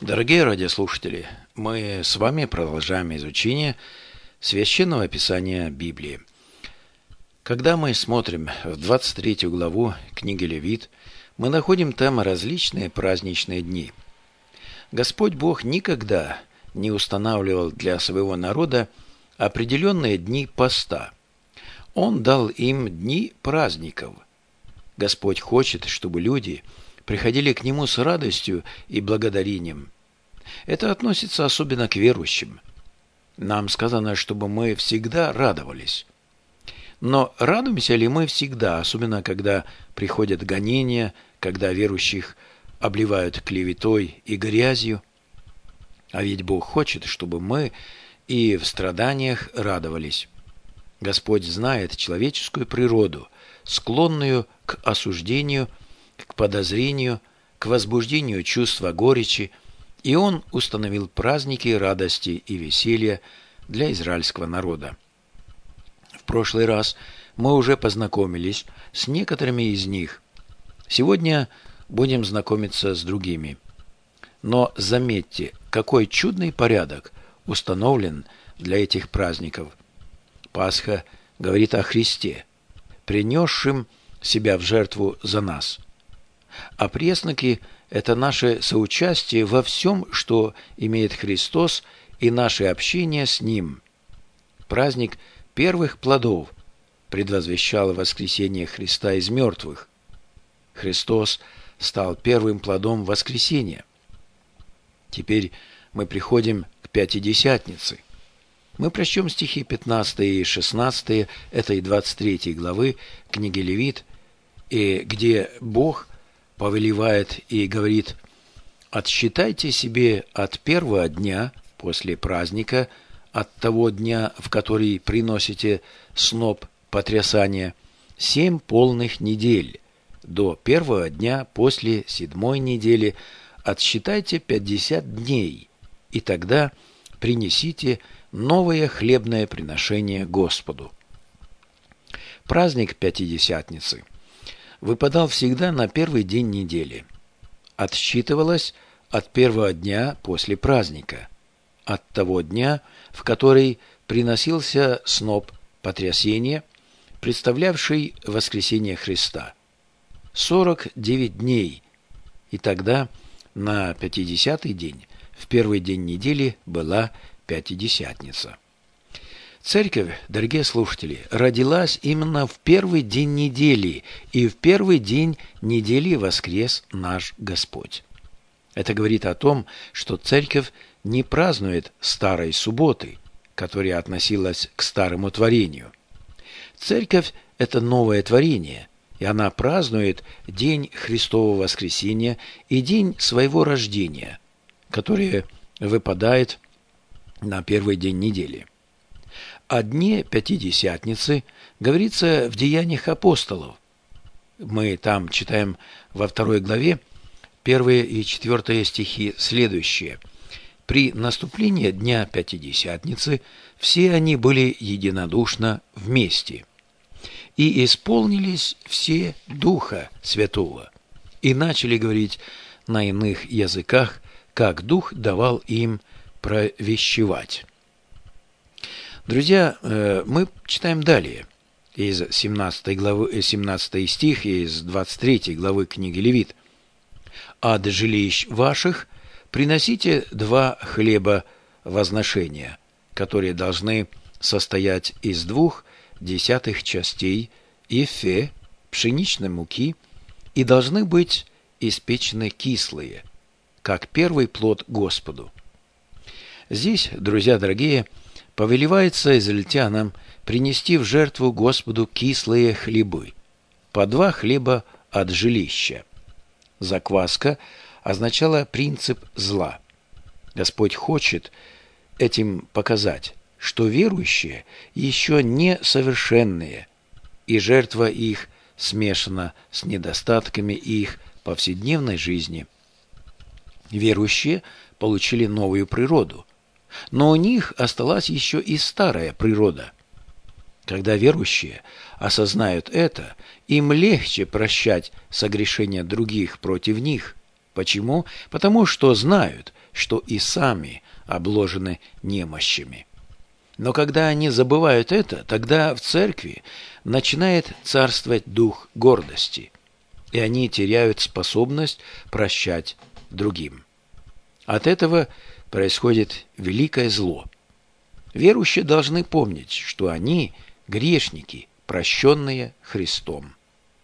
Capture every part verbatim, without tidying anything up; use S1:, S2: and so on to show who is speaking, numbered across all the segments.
S1: Дорогие радиослушатели, мы с вами продолжаем изучение Священного Писания Библии. Когда мы смотрим в двадцать третью главу книги Левит, мы находим там различные праздничные дни. Господь Бог никогда не устанавливал для своего народа определенные дни поста. Он дал им дни праздников. Господь хочет, чтобы люди приходили к Нему с радостью и благодарением. Это относится особенно к верующим. Нам сказано, чтобы мы всегда радовались. Но радуемся ли мы всегда, особенно когда приходят гонения, когда верующих обливают клеветой и грязью? А ведь Бог хочет, чтобы мы и в страданиях радовались. Господь знает человеческую природу, склонную к осуждению, к подозрению, к возбуждению чувства горечи, и Он установил праздники радости и веселья для израильского народа. В прошлый раз мы уже познакомились с некоторыми из них. Сегодня будем знакомиться с другими. Но заметьте, какой чудный порядок установлен для этих праздников. Пасха говорит о Христе, принесшем себя в жертву за нас. А пресноки – это наше соучастие во всем, что имеет Христос, и наше общение с Ним. Праздник первых плодов предвозвещал воскресение Христа из мертвых. Христос стал первым плодом воскресения. Теперь мы приходим к Пятидесятнице. Мы прочтем стихи пятнадцатый и шестнадцатый этой двадцать третьей главы книги Левит, и где Бог повелевает и говорит: «Отсчитайте себе от первого дня после праздника, от того дня, в который приносите сноп потрясания, семь полных недель. До первого дня после седьмой недели отсчитайте пятьдесят дней, и тогда принесите новое хлебное приношение Господу». Праздник Пятидесятницы выпадал всегда на первый день недели. Отсчитывалось от первого дня после праздника, от того дня, в который приносился сноп потрясения, представлявший воскресение Христа. Сорок девять дней, и тогда на пятидесятый день, в первый день недели, была Пятидесятница. Церковь, дорогие слушатели, родилась именно в первый день недели, и в первый день недели воскрес наш Господь. Это говорит о том, что церковь не празднует старой субботы, которая относилась к старому творению. Церковь – это новое творение, и она празднует день Христового воскресения и день своего рождения, который выпадает на первый день недели. О дне Пятидесятницы говорится в Деяниях апостолов. Мы там читаем во второй главе первые и четвертые стихи следующие. «При наступлении дня Пятидесятницы все они были единодушно вместе, и исполнились все Духа Святого, и начали говорить на иных языках, как Дух давал им провещевать». Друзья, мы читаем далее из семнадцатой главы, семнадцатый стих из двадцать третьей главы книги Левит. «От жилищ ваших приносите два хлеба возношения, которые должны состоять из двух десятых частей ефе пшеничной муки и должны быть испечены кислые, как первый плод Господу». Здесь, друзья дорогие, повелевается израильтянам принести в жертву Господу кислые хлебы, по два хлеба от жилища. Закваска означала принцип зла. Господь хочет этим показать, что верующие еще не совершенные, и жертва их смешана с недостатками их повседневной жизни. Верующие получили новую природу, но у них осталась еще и старая природа. Когда верующие осознают это, им легче прощать согрешения других против них. Почему? Потому что знают, что и сами обложены немощами. Но когда они забывают это, тогда в церкви начинает царствовать дух гордости, и они теряют способность прощать другим. От этого происходит великое зло. Верующие должны помнить, что они грешники, прощенные Христом.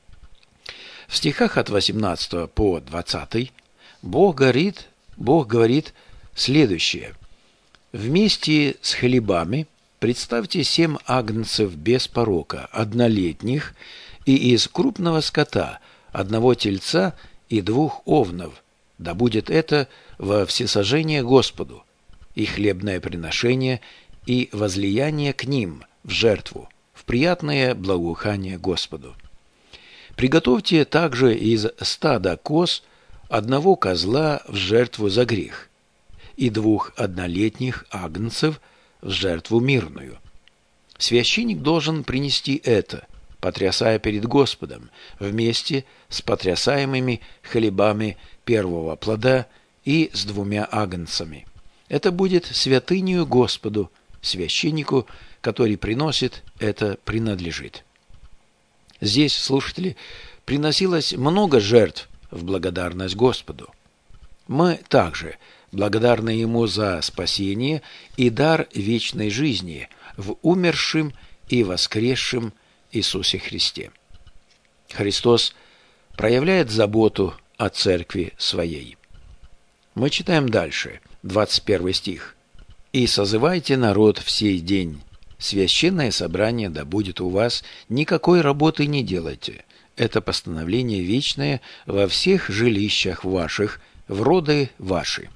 S1: В стихах от восемнадцатого по двадцатый Бог говорит, Бог говорит следующее. «Вместе с хлебами представьте семь агнцев без порока, однолетних, и из крупного скота одного тельца и двух овнов, да будет это во всесожжение Господу, и хлебное приношение, и возлияние к ним в жертву, в приятное благоухание Господу. Приготовьте также из стада коз одного козла в жертву за грех, и двух однолетних агнцев в жертву мирную. Священник должен принести это, потрясая перед Господом, вместе с потрясаемыми хлебами первого плода и с двумя агнцами. Это будет святынею Господу, священнику, который приносит, это принадлежит». Здесь, слушатели, приносилось много жертв в благодарность Господу. Мы также благодарны Ему за спасение и дар вечной жизни в умершем и воскресшем Иисусе Христе. Христос проявляет заботу о церкви своей. Мы читаем дальше, двадцать первый стих. «И созывайте народ в сей день. Священное собрание да будет у вас, никакой работы не делайте. Это постановление вечное во всех жилищах ваших, в роды ваши».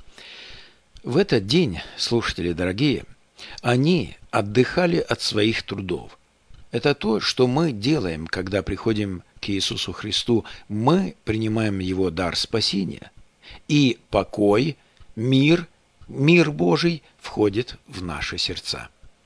S1: В этот день, слушатели дорогие, они отдыхали от своих трудов. Это то, что мы делаем, когда приходим к Иисусу Христу. Мы принимаем Его дар спасения, и покой, мир, мир Божий входит в наши сердца.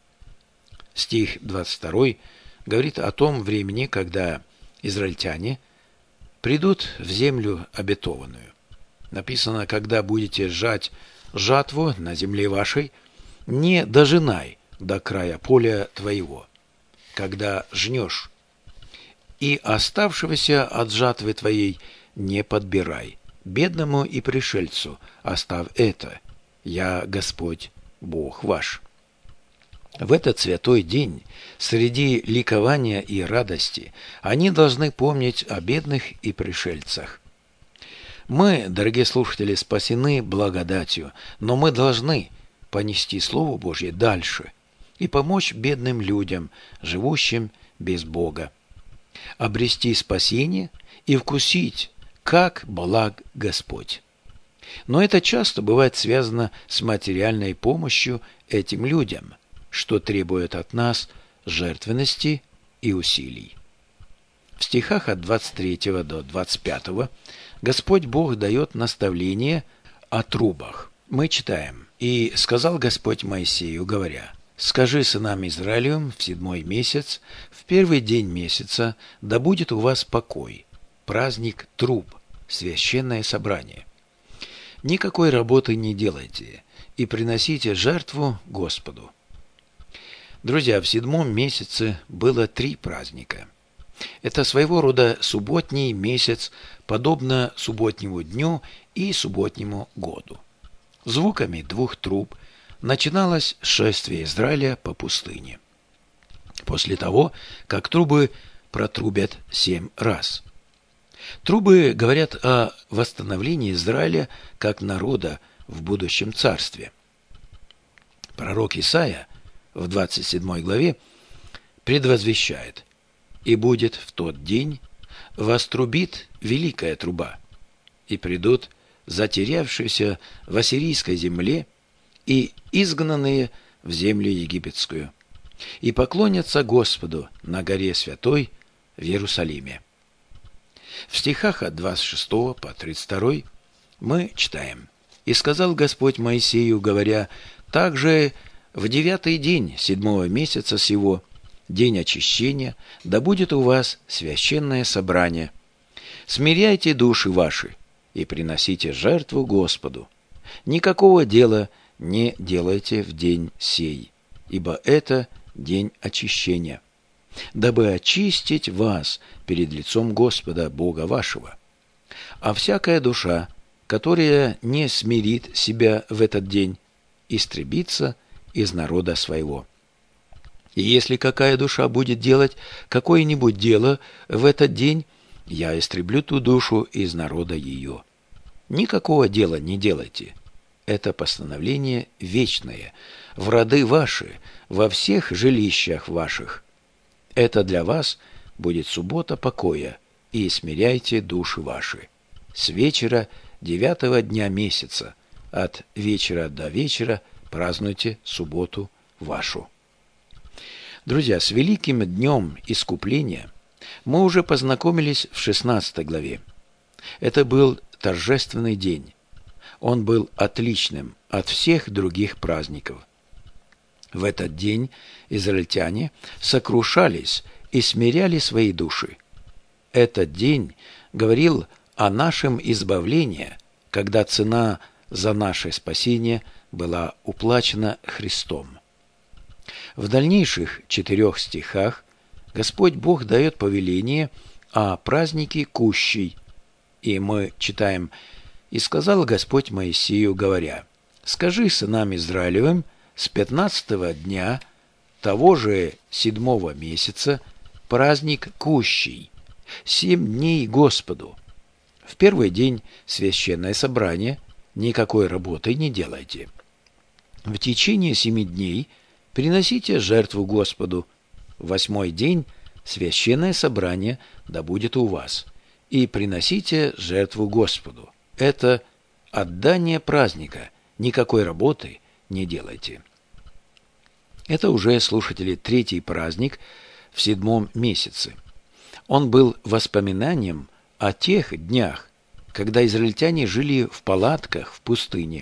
S1: Стих двадцать второй говорит о том времени, когда израильтяне придут в землю обетованную. Написано: «Когда будете жать жатву на земле вашей, не дожинай до края поля твоего, когда жнешь, и оставшегося от жатвы твоей не подбирай, бедному и пришельцу оставь это, я Господь Бог ваш». В этот святой день, среди ликования и радости, они должны помнить о бедных и пришельцах. Мы, дорогие слушатели, спасены благодатью, но мы должны понести Слово Божье дальше и помочь бедным людям, живущим без Бога, обрести спасение и вкусить, как благ Господь. Но это часто бывает связано с материальной помощью этим людям, что требует от нас жертвенности и усилий. В стихах от двадцать третьего до двадцать пятого Господь Бог дает наставление о трубах. Мы читаем: «И сказал Господь Моисею, говоря: скажи сынам Израилевым в седьмой месяц, в первый день месяца, да будет у вас покой, праздник труб, священное собрание. Никакой работы не делайте, и приносите жертву Господу». Друзья, в седьмом месяце было три праздника. Это своего рода субботний месяц, подобно субботнему дню и субботнему году. Звуками двух труб начиналось шествие Израиля по пустыне. После того, как трубы протрубят семь раз. Трубы говорят о восстановлении Израиля как народа в будущем царстве. Пророк Исаия в двадцать седьмой главе предвозвещает: «И будет в тот день, вострубит великая труба, и придут затерявшиеся в ассирийской земле и изгнанные в землю египетскую, и поклонятся Господу на горе святой в Иерусалиме». В стихах от двадцать шестого по тридцать второй мы читаем: «И сказал Господь Моисею, говоря: также в девятый день седьмого месяца сего, день очищения, да будет у вас священное собрание. Смиряйте души ваши и приносите жертву Господу. Никакого дела не делайте в день сей, ибо это день очищения, дабы очистить вас перед лицом Господа Бога вашего. А всякая душа, которая не смирит себя в этот день, истребится из народа своего. И если какая душа будет делать какое-нибудь дело в этот день, я истреблю ту душу из народа ее. Никакого дела не делайте. Это постановление вечное, в роды ваши, во всех жилищах ваших. Это для вас будет суббота покоя, и смиряйте души ваши. С вечера девятого дня месяца, от вечера до вечера празднуйте субботу вашу. Друзья, с великим днем искупления мы уже познакомились в шестнадцатой главе. Это был торжественный день. Он был отличным от всех других праздников. В этот день израильтяне сокрушались и смиряли свои души. Этот день говорил о нашем избавлении, когда цена за наше спасение была уплачена Христом. В дальнейших четырех стихах Господь Бог дает повеление о празднике Кущей, и мы читаем: «И сказал Господь Моисею, говоря: скажи сынам Израилевым, с пятнадцатого дня того же седьмого месяца праздник Кущей, семь дней Господу. В первый день священное собрание, никакой работы не делайте. В течение семи дней приносите жертву Господу. В восьмой день священное собрание да будет у вас, и приносите жертву Господу. Это отдание праздника, никакой работы не делайте». Это уже, слушатели, третий праздник в седьмом месяце. Он был воспоминанием о тех днях, когда израильтяне жили в палатках в пустыне.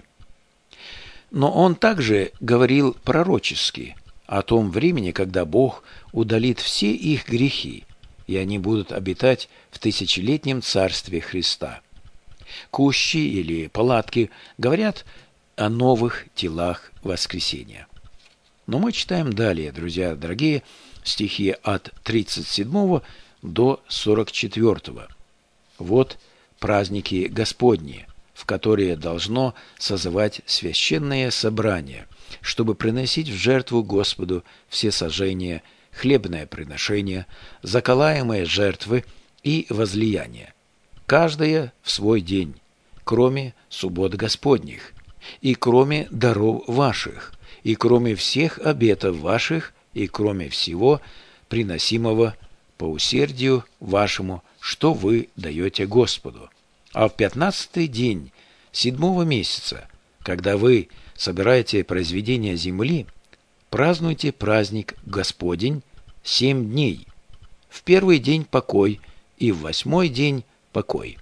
S1: Но он также говорил пророчески о том времени, когда Бог удалит все их грехи, и они будут обитать в тысячелетнем царстве Христа. Кущи или палатки говорят о новых телах воскресения. Но мы читаем далее, друзья дорогие, стихи от тридцать седьмого до сорок четвёртого. Вот праздники Господни, в которые должно созывать священное собрание, чтобы приносить в жертву Господу все сожжения, хлебное приношение, заколаемые жертвы и возлияния, каждое в свой день, кроме суббот Господних, и кроме даров ваших, и кроме всех обетов ваших, и кроме всего приносимого по усердию вашему, что вы даете Господу. А в пятнадцатый день седьмого месяца, когда вы собираете произведения земли, празднуйте праздник Господень семь дней. В первый день покой, и в восьмой день покой.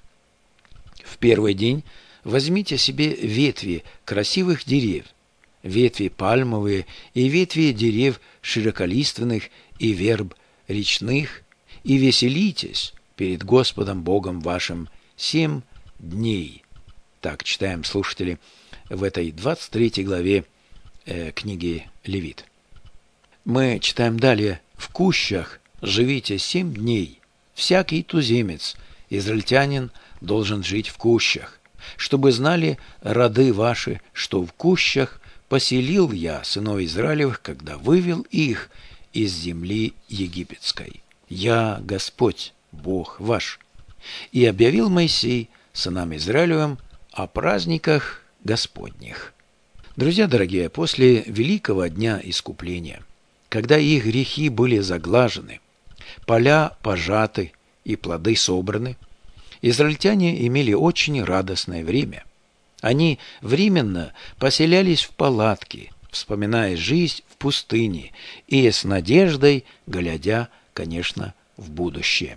S1: В первый день возьмите себе ветви красивых дерев, ветви пальмовые и ветви дерев широколиственных и верб речных, и веселитесь перед Господом Богом вашим семь дней. Так читаем, слушатели, в этой двадцать третьей главе э, книги Левит. Мы читаем далее: «В кущах живите семь дней. Всякий туземец, израильтянин, должен жить в кущах, чтобы знали роды ваши, что в кущах поселил я сынов Израилевых, когда вывел их из земли египетской. Я Господь, Бог ваш». И объявил Моисей сынам Израилевым о праздниках Господних. Друзья дорогие, после великого дня искупления, когда их грехи были заглажены, поля пожаты и плоды собраны, израильтяне имели очень радостное время. Они временно поселялись в палатки, вспоминая жизнь в пустыне и с надеждой, глядя, конечно, в будущее.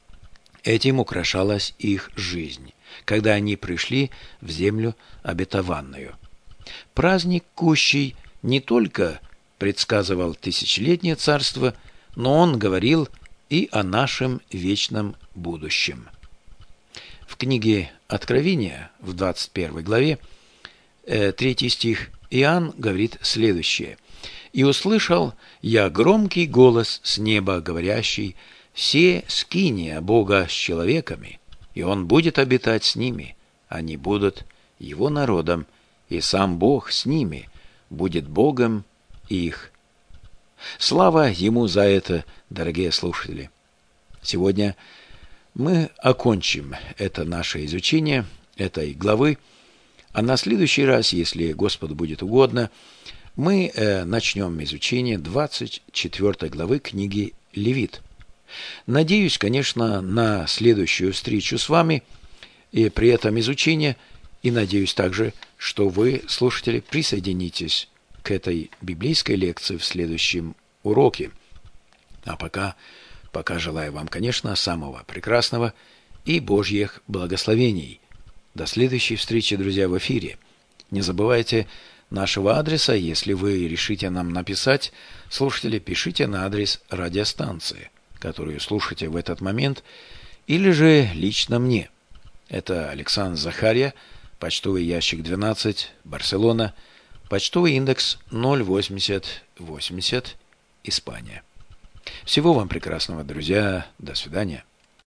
S1: Этим украшалась их жизнь, когда они пришли в землю обетованную. Праздник Кущей не только предсказывал тысячелетнее царство, но он говорил и о нашем вечном будущем. В книге Откровения, в двадцать первой главе, э, третий стих, Иоанн говорит следующее. «И услышал я громкий голос с неба, говорящий: все скиния Бога с человеками, и Он будет обитать с ними, они будут Его народом, и сам Бог с ними будет Богом их». Слава Ему за это, дорогие слушатели! Сегодня мы окончим это наше изучение этой главы, а на следующий раз, если Господу будет угодно, мы э, начнем изучение двадцать четвёртой главы книги Левит. Надеюсь, конечно, на следующую встречу с вами и при этом изучении, и надеюсь также, что вы, слушатели, присоединитесь к этой библейской лекции в следующем уроке. А пока, пока желаю вам, конечно, самого прекрасного и Божьих благословений. До следующей встречи, друзья, в эфире. Не забывайте нашего адреса. Если вы решите нам написать, слушатели, пишите на адрес радиостанции, которую слушаете в этот момент, или же лично мне. Это Александр Захарья, почтовый ящик двенадцать, Барселона, почтовый индекс ноль восемьдесят восемьдесят, Испания. Всего вам прекрасного, друзья. До свидания.